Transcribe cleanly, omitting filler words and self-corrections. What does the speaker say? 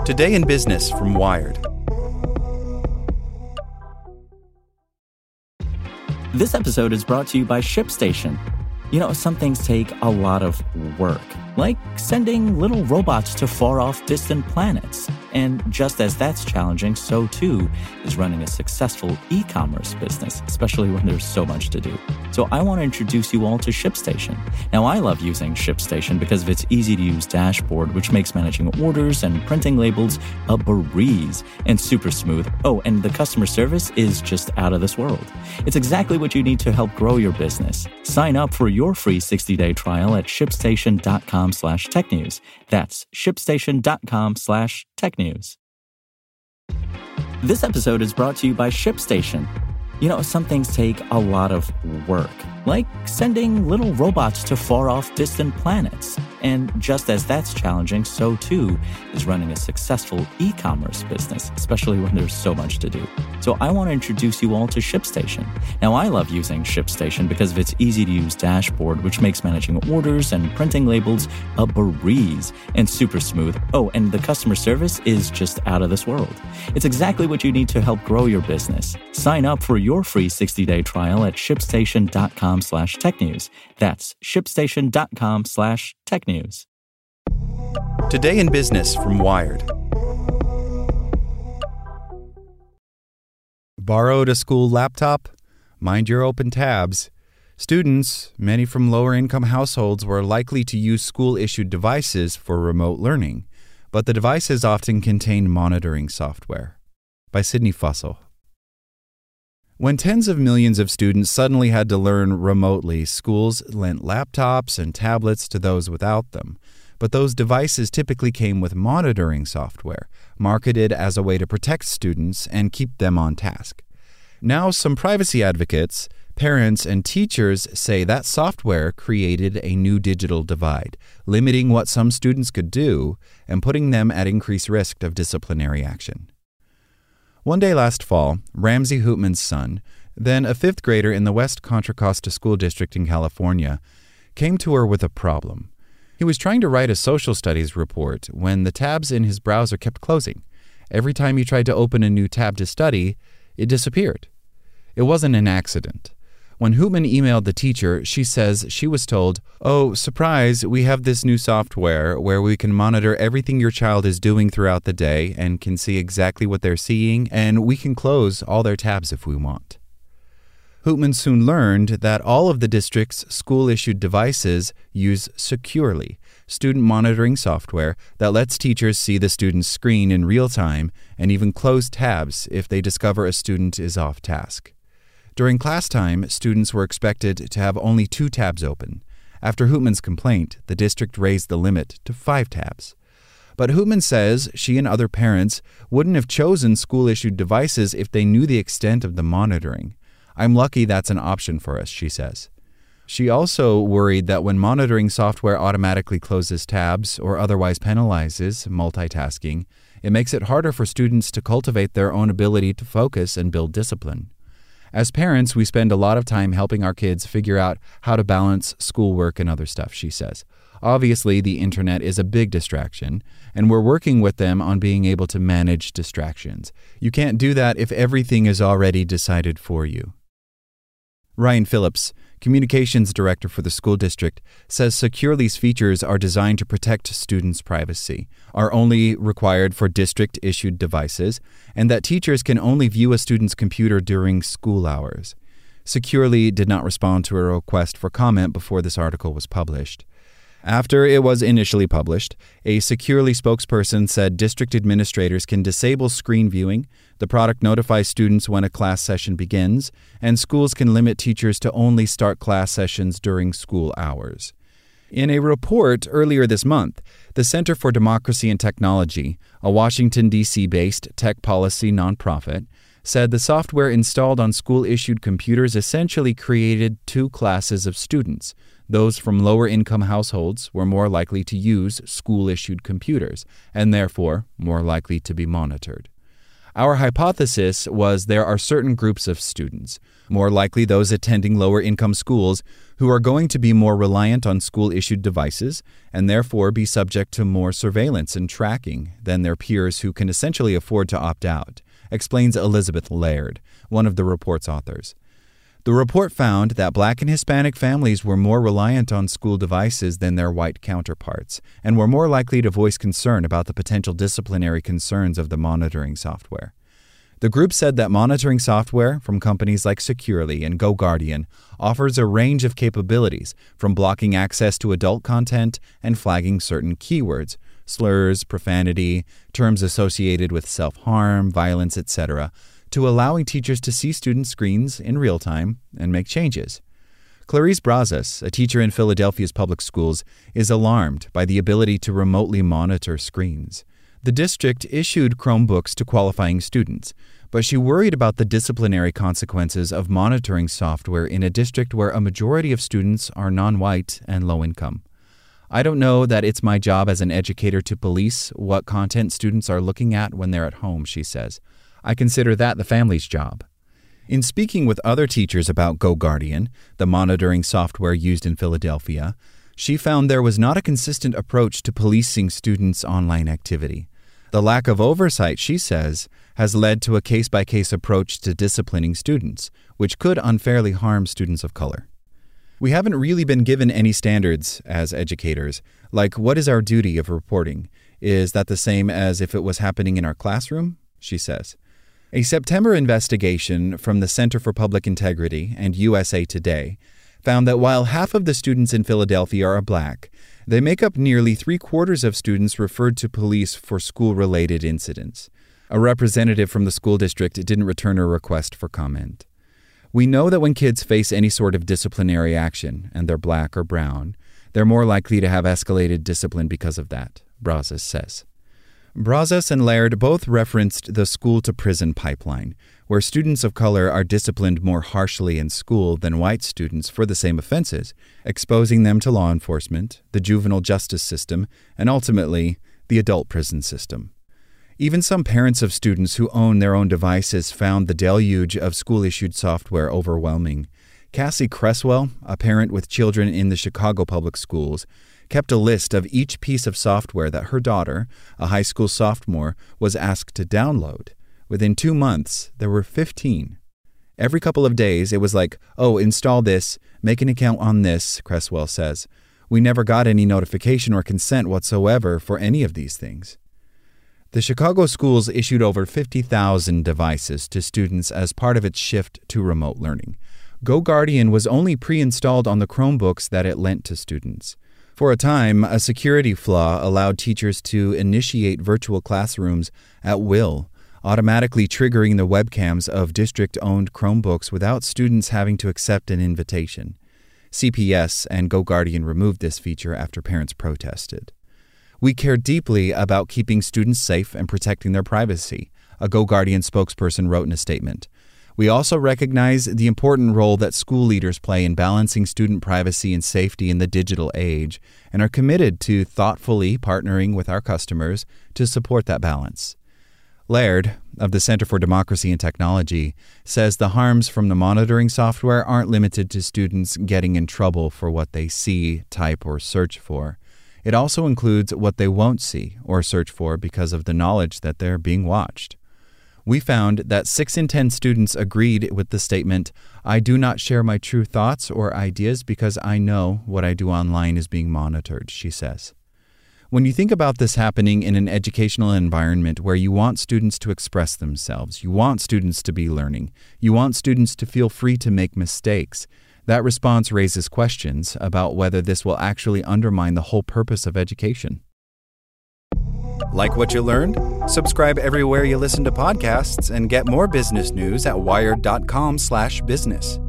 Today in Business from Wired. This episode is brought to you by ShipStation. You know, some things take a lot of work, like sending little robots to far-off distant planets. And just as that's challenging, so too is running a successful e-commerce business, especially when there's so much to do. So I want to introduce you all to ShipStation. Now, I love using ShipStation because of its easy-to-use dashboard, which makes managing orders and printing labels a breeze and super smooth. Oh, and the customer service is just out of this world. It's exactly what you need to help grow your business. Sign up for your free 60-day trial at shipstation.com/technews. That's shipstation.com/technews. This episode is brought to you by ShipStation. You know, some things take a lot of work, like sending little robots to far-off distant planets. And just as that's challenging, so too is running a successful e-commerce business, especially when there's so much to do. So I want to introduce you all to ShipStation. Now, I love using ShipStation because of its easy-to-use dashboard, which makes managing orders and printing labels a breeze and super smooth. Oh, and the customer service is just out of this world. It's exactly what you need to help grow your business. Sign up for your free 60-day trial at shipstation.com/technews. That's shipstation.com/technews. Today in Business from Wired. Borrowed a school laptop? Mind your open tabs. Students, many from lower-income households, were likely to use school-issued devices for remote learning, but the devices often contained monitoring software. By Sydney Fussell. When tens of millions of students suddenly had to learn remotely, schools lent laptops and tablets to those without them. But those devices typically came with monitoring software, marketed as a way to protect students and keep them on task. Now, some privacy advocates, parents, and teachers say that software created a new digital divide, limiting what some students could do and putting them at increased risk of disciplinary action. One day last fall, Ramsey Hoopman's son, then a fifth grader in the West Contra Costa School District in California, came to her with a problem. He was trying to write a social studies report when the tabs in his browser kept closing. Every time he tried to open a new tab to study, it disappeared. It wasn't an accident. When Hoopman emailed the teacher, she says she was told, "Oh, surprise, we have this new software where we can monitor everything your child is doing throughout the day and can see exactly what they're seeing, and we can close all their tabs if we want." Hoopman soon learned that all of the district's school-issued devices use Securely, student monitoring software that lets teachers see the student's screen in real time and even close tabs if they discover a student is off task. During class time, students were expected to have only 2 tabs open. After Hoopman's complaint, the district raised the limit to 5 tabs. But Hoopman says she and other parents wouldn't have chosen school-issued devices if they knew the extent of the monitoring. "I'm lucky that's an option for us," she says. She also worried that when monitoring software automatically closes tabs or otherwise penalizes multitasking, it makes it harder for students to cultivate their own ability to focus and build discipline. As parents, we spend a lot of time helping our kids figure out how to balance schoolwork and other stuff, she says. Obviously, the internet is a big distraction, and we're working with them on being able to manage distractions. You can't do that if everything is already decided for you. Ryan Phillips, communications director for the school district, says Securely's features are designed to protect students' privacy, are only required for district-issued devices, and that teachers can only view a student's computer during school hours. Securely did not respond to a request for comment before this article was published. After it was initially published, a Securely spokesperson said district administrators can disable screen viewing, the product notifies students when a class session begins, and schools can limit teachers to only start class sessions during school hours. In a report earlier this month, the Center for Democracy and Technology, a Washington, D.C.-based tech policy nonprofit, said the software installed on school-issued computers essentially created 2 classes of students. Those from lower-income households were more likely to use school-issued computers, and therefore more likely to be monitored. Our hypothesis was there are certain groups of students, more likely those attending lower-income schools, who are going to be more reliant on school-issued devices and therefore be subject to more surveillance and tracking than their peers who can essentially afford to opt out, explains Elizabeth Laird, one of the report's authors. The report found that Black and Hispanic families were more reliant on school devices than their white counterparts and were more likely to voice concern about the potential disciplinary concerns of the monitoring software. The group said that monitoring software from companies like Securely and GoGuardian offers a range of capabilities, from blocking access to adult content and flagging certain keywords, slurs, profanity, terms associated with self-harm, violence, etc., to allowing teachers to see student screens in real time and make changes. Clarice Brazos, a teacher in Philadelphia's public schools, is alarmed by the ability to remotely monitor screens. The district issued Chromebooks to qualifying students, but she worried about the disciplinary consequences of monitoring software in a district where a majority of students are non-white and low income. I don't know that it's my job as an educator to police what content students are looking at when they're at home, she says. I consider that the family's job. In speaking with other teachers about GoGuardian, the monitoring software used in Philadelphia, she found there was not a consistent approach to policing students' online activity. The lack of oversight, she says, has led to a case-by-case approach to disciplining students, which could unfairly harm students of color. We haven't really been given any standards as educators, like what is our duty of reporting? Is that the same as if it was happening in our classroom? She says. A September investigation from the Center for Public Integrity and USA Today found that while half of the students in Philadelphia are Black, they make up nearly 3/4 of students referred to police for school-related incidents. A representative from the school district didn't return a request for comment. We know that when kids face any sort of disciplinary action, and they're Black or brown, they're more likely to have escalated discipline because of that, Brazos says. Brazos and Laird both referenced the school-to-prison pipeline, where students of color are disciplined more harshly in school than white students for the same offenses, exposing them to law enforcement, the juvenile justice system, and ultimately, the adult prison system. Even some parents of students who own their own devices found the deluge of school-issued software overwhelming. Cassie Cresswell, a parent with children in the Chicago public schools, kept a list of each piece of software that her daughter, a high school sophomore, was asked to download. Within 2 months, there were 15. Every couple of days, it was like, oh, install this, make an account on this, Cresswell says. We never got any notification or consent whatsoever for any of these things. The Chicago schools issued over 50,000 devices to students as part of its shift to remote learning. GoGuardian was only pre-installed on the Chromebooks that it lent to students. For a time, a security flaw allowed teachers to initiate virtual classrooms at will, automatically triggering the webcams of district-owned Chromebooks without students having to accept an invitation. CPS and GoGuardian removed this feature after parents protested. We care deeply about keeping students safe and protecting their privacy, a GoGuardian spokesperson wrote in a statement. We also recognize the important role that school leaders play in balancing student privacy and safety in the digital age and are committed to thoughtfully partnering with our customers to support that balance. Laird, of the Center for Democracy and Technology, says the harms from the monitoring software aren't limited to students getting in trouble for what they see, type, or search for. It also includes what they won't see or search for because of the knowledge that they're being watched. We found that 6 in 10 students agreed with the statement, I do not share my true thoughts or ideas because I know what I do online is being monitored, she says. When you think about this happening in an educational environment where you want students to express themselves, you want students to be learning, you want students to feel free to make mistakes, that response raises questions about whether this will actually undermine the whole purpose of education. Like what you learned? Subscribe everywhere you listen to podcasts and get more business news at wired.com/business.